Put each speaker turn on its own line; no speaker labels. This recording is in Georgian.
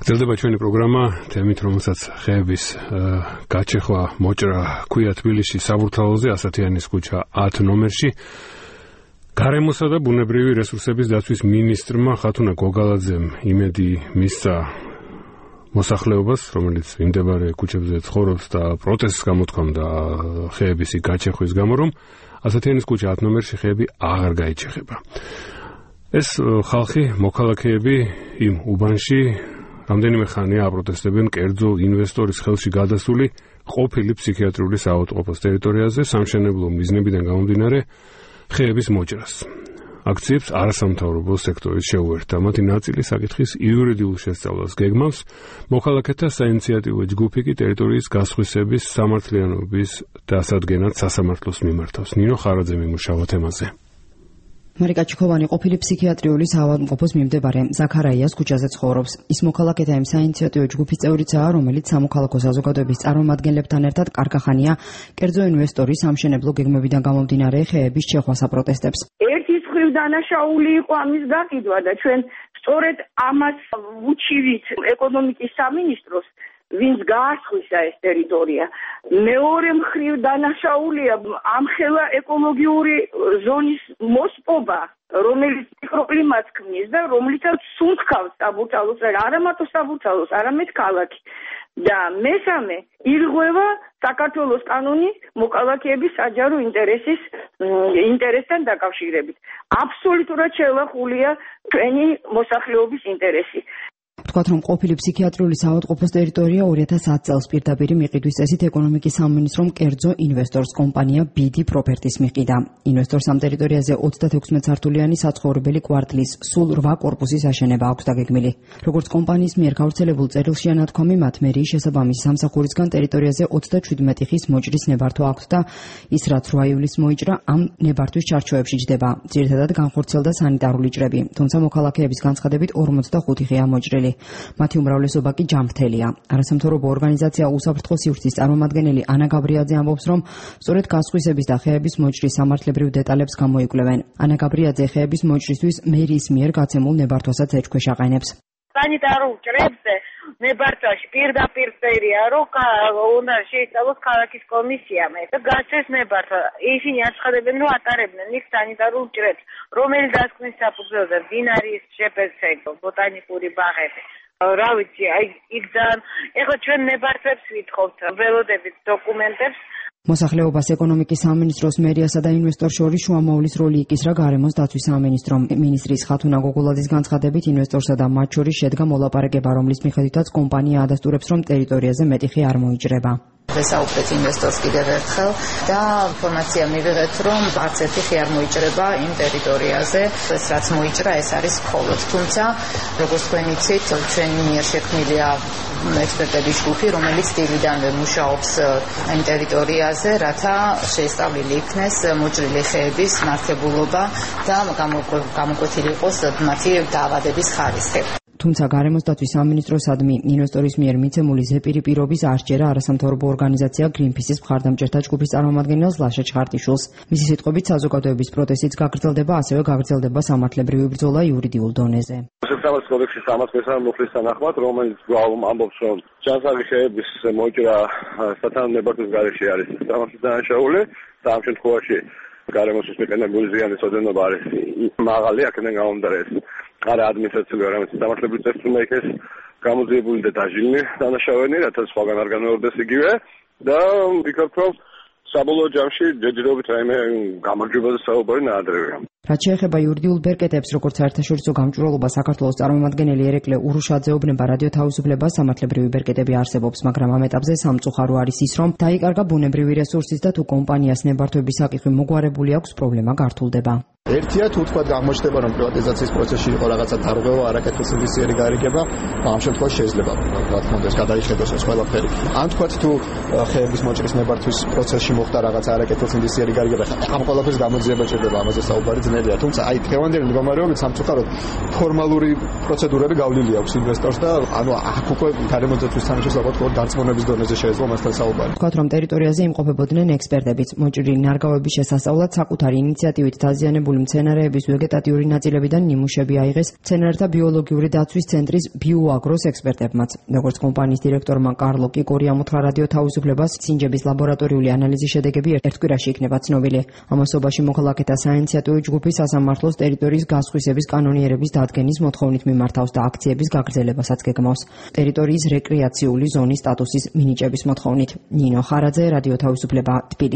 გრძელდება ჩვენი პროგრამა თემით, რომელსაც ხეების გაჩეხვა, მოჭრა ქვია თბილისში საბურთალოზე, ასათიანის ქუჩა 10 ნომერში. გარემოსა და ბუნებრივი რესურსების დაცვის მინისტრმა ხათუნა გოგალაძემ იმედი მისცა მოსახლეობას, რომელიც მიმდებარე ქუჩებზე ცხოვრობს და პროტესტს გამოთქვამდა ხეების გაჩეხვის გამო, რომ ასათიანის ქუჩა 10 ნომერში ხეები აღარ გაიჩეხება. ეს ხალხი, მოქალაქეები იმ უბანში რამდენიმე ხანია აპროტესტებენ კერძო ინვესტორის ხელში გადასული ყოფილი ფსიქიატრიული საავადმყოფოს ტერიტორიაზე სამშენებლო მიზნებიდან გამომდინარე ხეების მოჭრას. აქციებს არასამთავრობო სექტორის შეუერთა. მათი ნაწილი საკითხის იურიდიულ შესწავლას გეგმავს. მოქალაქეთა საინიციატივო ჯგუფი კი ტერიტორიის გასხვისების სამართლიანობის დასადგენად სასამართლოს მიმართავს. ნინო ხარაძე მიმუშავა თემაზე.
მარიკა ჩიქოვანი ყოფილი ფსიქიატრიული საავადმყოფოს მიმდებარე ზაქარაიას ქუჩაზე ცხოვრობს. ის მოქალაქეთა იმ საინიციატივო ჯგუფის წევრიცაა, რომელიც სამოქალაქო საზოგადოების წარმომადგენლებთან ერთად კარგახანია კერძო ინვესტორის სამშენებლო გეგმებიდან გამომდინარე ხეების ჩეხვას აპროტესტებს.
ერთი მხრივ დანაშაული იყო ამის გაყიდვა და ჩვენ სწორედ ამას ვუჩივით ეკონომიკის სამინისტროს, ვინც გაასხვისა ეს ტერიტორია. მეორე მხრივ დანაშაულია ამხელა ეკოლოგიური ზონის მოსპობა, რომელიც მიკროკლიმატს ქმნის და რომლითაც სუნთქავს საბურთალოს, არა მარტო საბურთალოს, არამედ ქალაქი. და მესამე ირღვევა საქართველოს კანონი მოქალაქეების საჯარო ინტერესთან დაკავშირებით. აბსოლუტურად შელახულია ჩვენი მოსახლეობის ინტერესი.
ვთქვათ, რომ ყოფილი ფსიქიატრიული საავადმყოფოს ტერიტორია 2010 წელს პირდაპირი მიყიდვის წესით ეკონომიკის სამინისტრომ კერძო ინვესტორს კომპანია BD Properties მიყიდა. ინვესტორს ამ ტერიტორიაზე 36 სართულიანი საცხოვრებელი კვარტლის სულ 8 კორპუსის აშენება აქვს დაგეგმილი. როგორც კომპანიის მიერ გავრცელებულ წერილშია ნათქვამი, მათ მერიის შესაბამისი სამსახურისგან ტერიტორიაზე 37 ხის მოჭრის ნებართვა აქვთ და ის რაც 8 ივლისს მოიჭრა, ამ ნებართვის ჩარჩოებში ჯდება. ძირითადად განხორციელდა სანიტარული ჭრები, თუმცა მოქალაქეების განცხადებით 45 ხეა მოჭრილი. მათი უმრავლესობა კი ჯანმრთელია. არასამთავრობო ორგანიზაცია უსაფრთხო სივრცის წარმომადგენელი ანა გაბრიაძე ამბობს, რომ სწორედ გასხვისების და ხეების მოჭრის სამართლებრივ დეტალებს გამოიკვლევენ. ანა გაბრიაძე ხეების მოჭრისთვის მერიის მიერ გაცემულ ნებართვასაც ეჭქვეშ აყენებს.
სანიტარულ ჭრებზე ნებართვაში პირდაპირ წერია, რომ უნდა შეისწავლოს ქალაქის კომისიამ და გასცეს ნებართვა. ისინი აცხადებენ, რომ ატარებდნენ იქ სანიტარულ ჭრებს, რომელიც დასკვნის საფუძველზე მდინარის შეფერცე ბოტანიკური ბაღები. რა ვიცი, იქ ძალიან ეხლა ჩვენ ნებართვებს ვითხოვთ, ველოდებით დოკუმენტებს.
მოსახლეობას ეკონომიკის სამინისტროს მერიასა და ინვესტორ შორის შუამოვლის როლი იკისრა გარემოს დაცვის სამინისტრომ. მინისტრის ხათუნა გოგოლაძის განცხადებით ინვესტორსა და მათ შორის შედგა მოლაპარაკება, რომლის მიხედვითაც კომპანია ადასტურებს, რომ ტერიტორიაზე მეტი ხე არ მოიჭრება.
ვესაუბრეთ ინვესტორს კიდევ ერთხელ და ინფორმაცია მივიღეთ, რომ არც ერთი ხე არ მოიჭრება იმ ტერიტორიაზე, ეს რაც მოიჭრა, ეს არის მხოლოდ. თუმცა, როგორც თქვენ იცით, ჩვენი მიერ შექმნილია ექსპერტების ჯგუფი, რომელიც დილიდანვე მუშაობს იმ ტერიტორიაზე, რათა შეესწავლილი იქნეს მოჭრილი ხეების მართებულობა და გამოკვეთილი იყოს მათი დაავადების ხარისხი.
თუმცა გარემოს დაცვის სამინისტროსადმი ინვესტორის მიერ მიცემული ზეპირი პირობის არ სჯერა არასამთავრობო ორგანიზაცია Greenpeace-ის მხარდამჭერთა ჯგუფის წარმომადგენელს ლაშა ჩხარტიშვილს. მისი სიტყვებით საზოგადოების პროტესტიც გაგრძელდება, ასევე გაგრძელდება სამართლებრივი ბრძოლა იურიდიულ დონეზე.
საქართველოს კოდექსის 113 მუხლის თანახმად, რომელიც ამბობს, რომ ჯანსაღი ხეების მოჭრა სათანადო ნებართვის გარეშე არის სამართლის დანაშაული და ამ შემთხვევაში გარემოს მიყენებული ზიანის ოდენობა არის მაღალი, აქედან გამომდინარე არა ადმინისტრაციული, არამედ სამართლებრივი წესით უნდა იქნეს გამოძიებული და დაჟილნი დანაშაულები, რათა სხვაგან არ განმეორდეს იგივე და ვფიქრობ, რომ საბოლოო ჯამში ჯერჯერობით რაიმე გამარჯვებაზე საუბარი ნაადრევია.
რაც შეეხება იურიდიულ ბერკეტებს, როგორც საერთაშორისო გამჭვირვალობა საქართველოს წარმომადგენელი ერეკლე ურუშაძე უბნება რადიო თავისუფლებას, სამართლებრივი ბერკეტები არსებობს, მაგრამ ამ ეტაპზე სამწუხარო არის ის, რომ დაიკარგა ბუნებრივი რესურსის და თუ კომპანიას ნებართვების საკითხი მოგვარებული აქვს, პრობლემა გართულდება.
ერთია თუ თქვა გამოჩნდება, რომ პრივატიზაციის პროცესში იყო რაღაცა დარღვევა, არაკეთილსინდისიერი გარიგება, ამ შემთხვევაში შეიძლება რა თქმა უნდა გადაიხედოს ეს ყველაფერი. ან თქვა თუ ხეების მოჭრის ნებართვის პროცესში მოხდა რაღაცა არაკეთილსინდისიერი გარიგება, ამ ყველაფერს გამოძიება ჭირდება, ამაზე საუბარი ძნელია. თუმცა აი დღევანდელი მდგომარეობით სამწუხაროდ ფორმალური პროცედურები გავლილი აქვს ინვესტორს და ანუ აქ უკვე გარემოს დაცვის სამინისტროს ალბათ დარწმუნების დონეზე შეეძლო მასთან საუბარი.
თქვა რომ ტერიტორიაზე იმყოფებოდნენ ექსპერტებიც, მოჭრილი ნარგავების შესასწავლად საკუთარი ინიციატივით დაზიანებული გავრცელებული მცენარეების ვეგეტატიური ნაწილებიდან ნიმუშები აიღეს მცენარეთა ბიოლოგიური დაცვის ცენტრის ბიოაგროს ექსპერტებმაც. Როგორც კომპანიის დირექტორმა კარლო კიკორი ამოთხრა რადიო თავისუფლებას, სინჯების ლაბორატორიული ანალიზის შედეგები ერთ კვირაში იქნება ცნობილი. ამასობაში მოქალაქეთა საინიციატივო ჯგუფი სასამართლოს ტერიტორიის გასხვისების კანონიერების დადგენის მოთხოვნით მიმართავს და აქციების გაგრძელებასაც გეგმავს. ტერიტორიის რეკრეაციული ზონის სტატუსის მინიჭების მოთხოვნით. ნინო ხარაძე, რადიო თავისუფლება, თბილისი.